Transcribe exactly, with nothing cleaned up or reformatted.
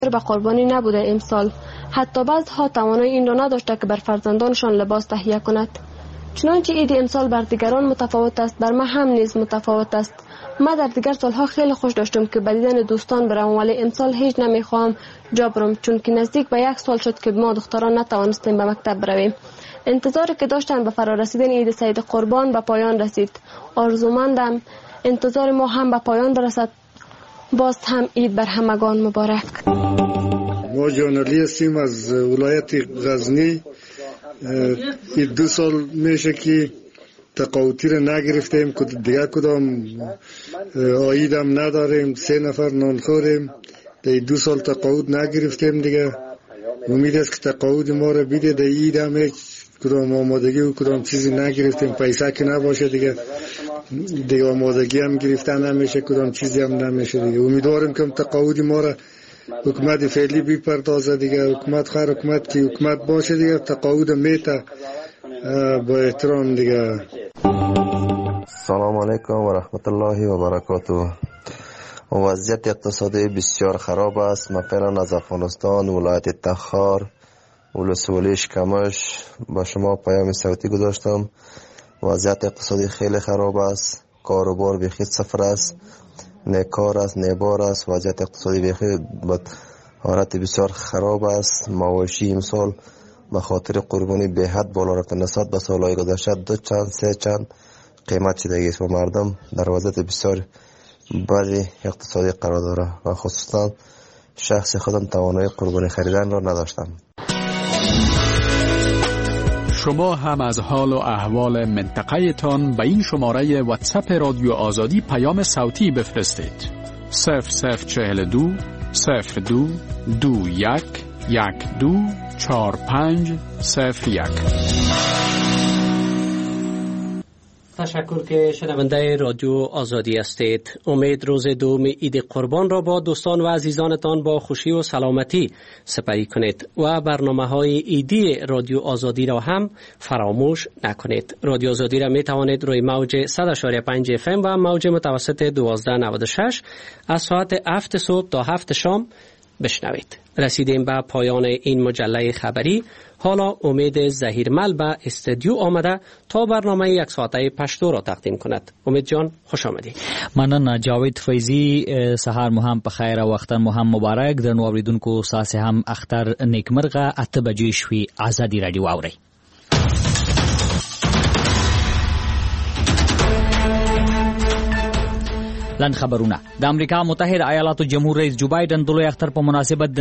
به قربانی نبوده امسال. حتی بعضها توانایی این را نداشته که بر فرزندانشان لباس تهیه کند. چنانچه عید امسال بر دیگران متفاوت است، بر من هم نیز متفاوت است. من در دیگر سالها خیلی خوش داشتم که به دیدن دوستان برم، ولی امسال هیچ نمیخواهم جا برم، چون که نزدیک به یک سال شد که ما دختران نتوانستیم به مکتب برویم. انتظاری که داشتم به فرارسیدن عید سید قربان به پایان رسید. آرزومندم انتظار ما هم به پایان برسد. باز هم عید بر همگان مبارک. ما جانلی هستیم از ولایت غزنی. این دو سال میشه که تقاوتی را نگرفتیم، دیگه کدام عید هم نداریم، سه نفر نانخوریم. در دو سال تقاوت نگرفتیم دیگه. امید است که تقاوت ما را بیده. در عید هم هیچ کدام آمادگی و کدام چیزی نگرفتیم، پیسه که نباشه دیگه دیگه آمادگی هم گرفتن نمیشه، کدام چیزی هم نمیشه دیگه. امیدوارم که تقاوت ما را حکومت فعلی بپردازه دیگه. حکومت خیر حکومت که حکومت باشه دیگه، تقاعد میته با احترام دیگه. سلام علیکم و رحمت الله و برکاته. وضعیت اقتصادی بسیار خراب است. من فعلا از افغانستان ولایت تخار ولسوالی شکمش با شما پیام صوتی گذاشتم. وضعیت اقتصادی خیلی خراب است. کاروبار بیخی صفر است، نه کار است نه بار است. وضعیت اقتصادی بیخی بد حالت بسیار خراب است. مواشی امسال به خاطر قربانی به حد بالا رفته، نسبت به سالهای گذشته دو چند سه چند قیمت شده است و مردم در وضعیت بسیار بدی اقتصادی قرار داره و خصوصا شخص خودم توانایی قربانی خریدن را نداشتم. شما هم از حال و احوال منطقه تان به این شماره واتساپ رادیو آزادی پیام صوتی بفرستید. صفر صفر چهل دو صفر دو دو یک یک دو چهار پنج صفر یک. تشکر که شنونده رادیو آزادی هستید. امید روز دوم عید قربان را با دوستان و عزیزانتان با خوشی و سلامتی سپری کنید و برنامه های عیدی رادیو آزادی را هم فراموش نکنید. رادیو آزادی را می توانید روی موج صد و پنج اف ام و موج متوسط دوازده نود و شش از ساعت هفت صبح تا هفت شام بشنوید. رسیدیم به پایان این مجله خبری. حالا امید زهیرمل به استودیو آمده تا برنامه یک ساعته پشتو را تقدیم کند. امید جان خوش آمدید. مننه جاوید فیضی. سهار مو هم په خیر او وختن مو هم مبارک. درنو اوریدونکو ساسه هم اختر نیکمرغه. اته بجې شوي. ازادي رادیو اورئ. لن خبرونه. د امریکا متحده ایالاتو جمهور رئیس جو بایدن د لوی اختر په مناسبت